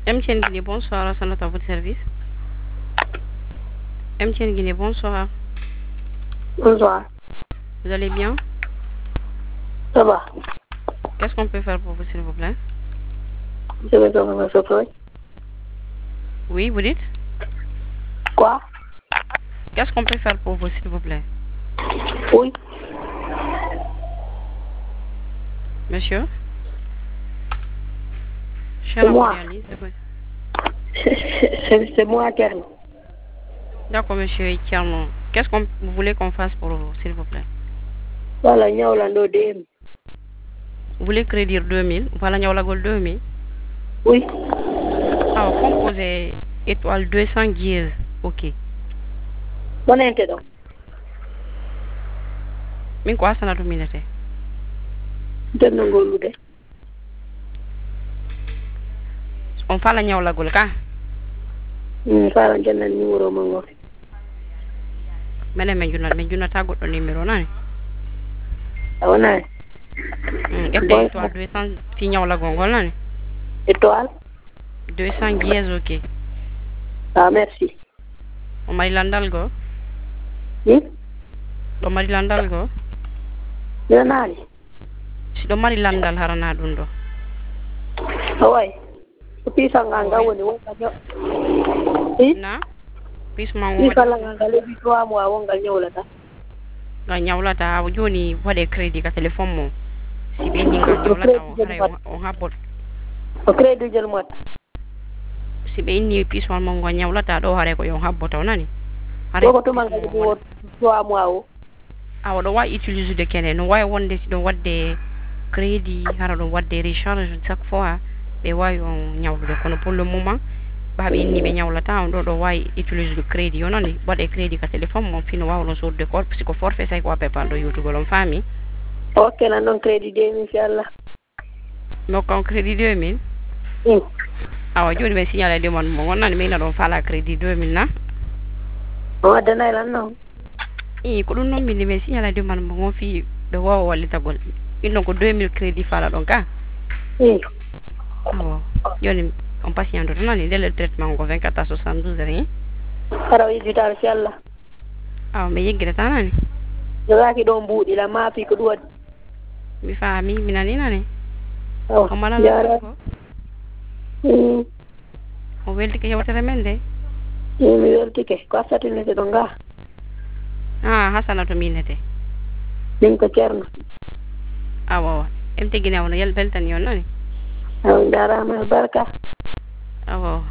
MTN Guinée, bonsoir, Hassanat à votre service. MTN Guinée, bonsoir. Bonsoir. Vous allez bien? Ça va. Qu'est-ce qu'on peut faire pour vous, s'il vous plaît? Je vais faire un chauffeur. Oui, vous dites? Quoi? Qu'est-ce qu'on peut faire pour vous, s'il vous plaît? Oui. Monsieur? C'est moi. C'est moi, Kern. D'accord, monsieur Ikerno. Qu'est-ce que vous voulez qu'on fasse pour vous, s'il vous plaît? Voilà, nous avons 2000. Vous voulez crédit 2000? Voilà, nous avons 2000. Oui. Alors, composez étoile 200 dièse. Ok. Bon, est donc. Mais quoi, ça n'a pas minute? Je ne sais pas. On fait la ñaw la gol ka? Fala jëndal numéro ma ngo. Mene men junna ta goddo numéro nani? Awona. Étoile 200 si ñaw la gongol nani? Étoile 200 dièse ok. Ah, merci. O mari landal go? Do mari landal go? Nani? Si do mari landal harana dum do. Awai. Pisa nganga woni wonga nyo. Na? Pis ma woni. Pisa nganga le biso amu wonga nyawlata. Ga nyawlata o joni wade crédit ka téléphone mo. Si be ni ga nyawlata o hare o habot. O crédit jël mot. Si be ni pis ma ngo nyawlata do hare ko yo habot nani? Hare ko to manga di wo so amu awo. Awo do wa utiliser de kene no way wonde si do wadde crédit hara do wadde recharge chaque fois. Be way on ñawlude kono pour le moment ba be ni be ñawlata on do way utiliser le crédit on ni bodé crédit ka téléphone mon fino waw no sur de corps parce que forfait say ko appel par do youtube on fami OK na non crédit 2000 inshallah no kon crédit 2000 awa joni be signalé de mon mo wonani mi na don fala crédit 2000 na o dana lan non ko dum non mi ni be signalé de man mo fi be waw walita gol ino ko 2000 crédit fala don ka Oh, joni on patient do nani dès le traitement ko 24 à 72 heures. Ara yi ditar ci Allah. Ah, me yeggira tanani. Jogaki do mbudi la mafi ko duwadi. Mi fami minani nani. Oh, ko mala ko. O welti ke yewtere men de. Mi welti ke ko satinete do nga. Ah, hasana to minete. Din ko cerno. Awo, emte gina wona yel beltan yon nani. Darama barka. Awo,